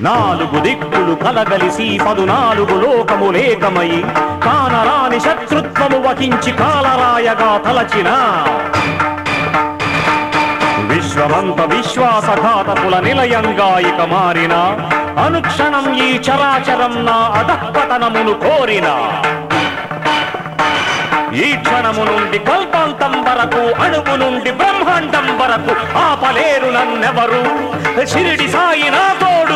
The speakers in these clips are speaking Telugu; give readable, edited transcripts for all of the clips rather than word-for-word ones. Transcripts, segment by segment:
నాలుగు దిక్కులు కలగలిసి 14 లోకములేకమై కానరాని శత్రుత్వము వహించి కాలరాయగా తలచిన విశ్వమంత విశ్వాసఘాతకుల నిలయంగా ఇక మారిన అనుక్షణం ఈ చరాచరం నా అధఃపతనమును కోరిన ఈ క్షణము నుండి కల్పాంతం వరకు అణువు నుండి బ్రహ్మాండం వరకు ఆపలేరు నన్నెవరు షిరిడి సాయి నా తోడు.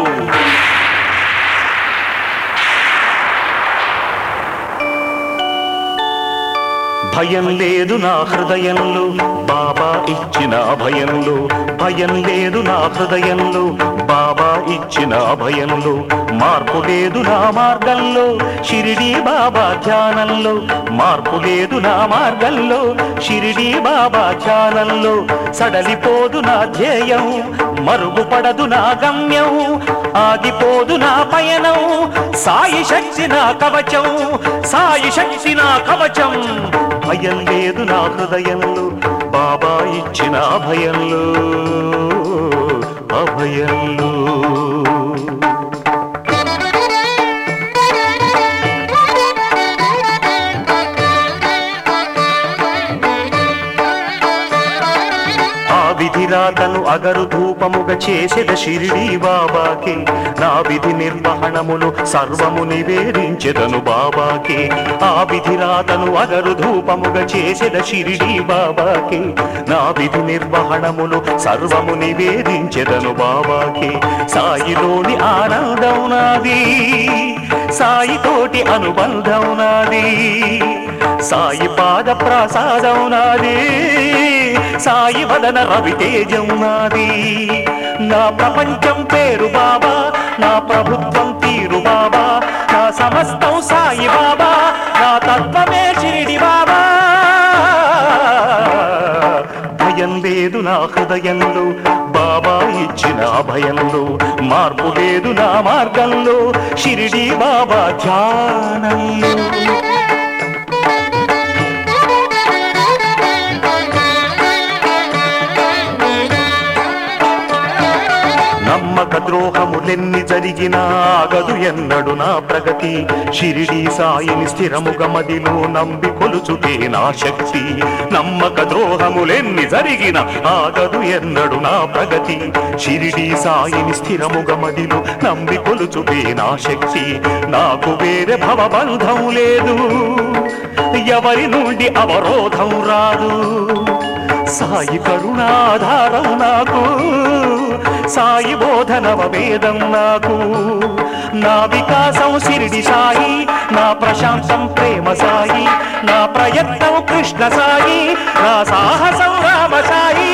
భయం లేదు నా హృదయంలో బాబా ఇచ్చిన అభయంలో, భయం లేదు నా హృదయంలో బాబా ఇచ్చిన అభయంలో, మార్పు లేదు నా మార్గంలో షిరిడి బాబా ధ్యానంలో, మార్పు లేదు నా మార్గంలో షిరిడి బాబా ధ్యానంలో. సడలిపోదు నా ధ్యేయం, మరుగుపడదు నా గమ్యం, ఆగిపోదు నా పయనం, సాయి శక్తి నా కవచం, సాయి శక్తి నా కవచం. భయం లేదు నా హృదయంలో బాబా ఇచ్చిన అభయంలో, అభయంలో. విధిరాతను అగరు ధూపముగా చేసేద షిరిడి బాబాకే, నా విధి నిర్వహణమును సర్వము నివేదించెదను బాబాకే. ఆ విధిరాతను అగరు ధూపముగా చేసేద షిరిడి బాబాకే, నా విధి నిర్వహణమును సర్వము నివేదించెదను బాబాకే. సాయిలోని ఆనందం నాది, సాయితోటి అనుబంధం నాది, సాయి పాద ప్రసాదం నాది, సాయి వదన రవితేజం నాది. నా ప్రపంచం పేరు బాబా, నా ప్రభుత్వం తీరు బాబా, నా సమస్తం సాయి బాబా, నా తత్వమే షిరిడి బాబా. భయం లేదు నా హృదయంలో బాబా ఇచ్చిన అభయంలో, మార్పు లేదు నా మార్గంలో షిరిడి బాబా ధ్యానంలో. నమ్మక ద్రోహములెన్ని జరిగినా ఆగదు ఎన్నడు నా ప్రగతి, షిరిడి సాయిని స్థిరముగా మదిలో నమ్మి కొలుచుటే నా శక్తి. నమ్మక ద్రోహములెన్ని జరిగినా ఆగదు ఎన్నడు నా ప్రగతి, షిరిడి సాయిని స్థిరముగా మదిలో నమ్మి కొలుచుటే నా శక్తి. నాకు వేరే భవబంధం లేదు, ఎవరి నుండి అవరోధం రాదు, సాయి కరుణాధారం నాకు, సాయి బోధనవ వేదం నాకు. నా వికాసం షిరిడి సాయి, నా ప్రశాంతం ప్రేమ సాయి, నా ప్రయత్నం కృష్ణ సాయి, నా సాహసం రామ సాయి.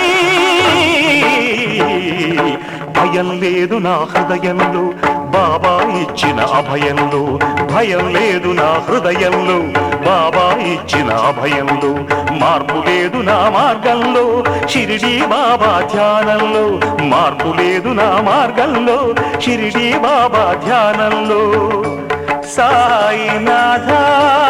భయం లేదు నా హృదయంలో బాబా ఇచ్చిన అభయంలో, భయం లేదు నా హృదయంలో బాబా ఇచ్చిన అభయంలో, మార్పు లేదు నా మార్గంలో షిరిడి బాబా ధ్యానంలో, మార్పు లేదు నా మార్గంలో షిరిడి బాబా ధ్యానంలో. సాయినాథ